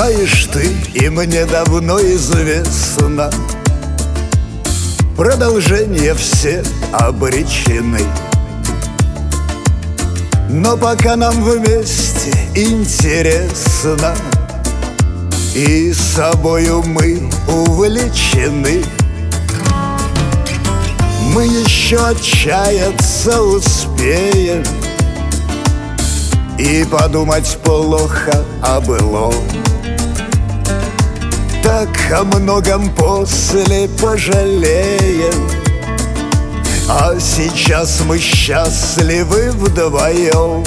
Знаешь ты, и мне давно известно, продолжение все обречены. Но пока нам вместе интересно, и собою мы увлечены, мы еще отчаяться успеем и подумать плохо о былом. Так о многом после пожалеем, а сейчас мы счастливы вдвоем.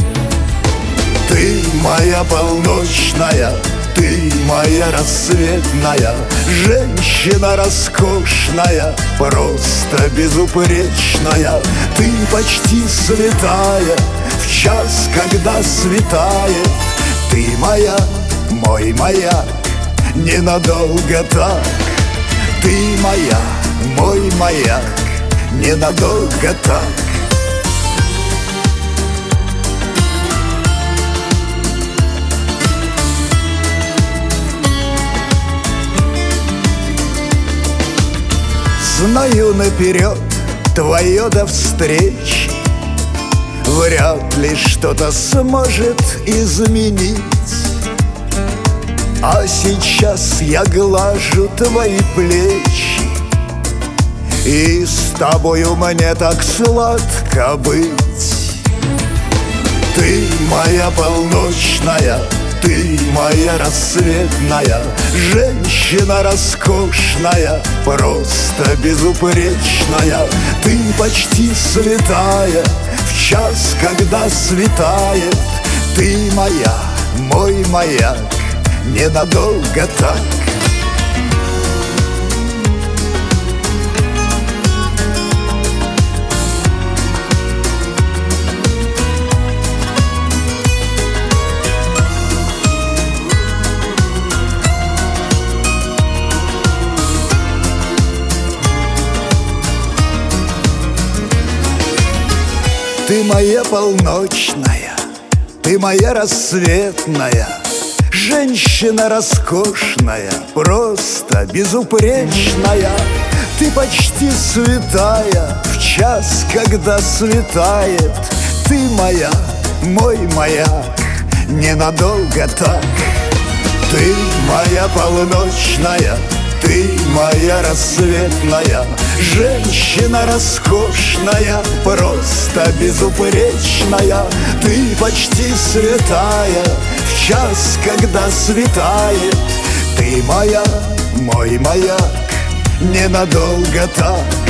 Ты моя полночная, ты моя рассветная, женщина роскошная, просто безупречная. Ты почти святая, в час, когда светает. Ты моя, мой маяк, ненадолго так. Ты моя, мой маяк, ненадолго так. Знаю наперед твое до встречи, вряд ли что-то сможет изменить. А сейчас я глажу твои плечи, и с тобою мне так сладко быть. Ты моя полночная, ты моя рассветная, женщина роскошная, просто безупречная. Ты почти святая, в час, когда светает. Ты моя, мой маяк, ненадолго так. Ты моя полночная, ты моя рассветная, женщина роскошная, просто безупречная. Ты почти святая, в час, когда светает. Ты моя, мой маяк, ненадолго так. Ты моя полночная, ты моя рассветная, женщина роскошная, просто безупречная. Ты почти святая, в час, когда светает. Ты моя, мой маяк, ненадолго так.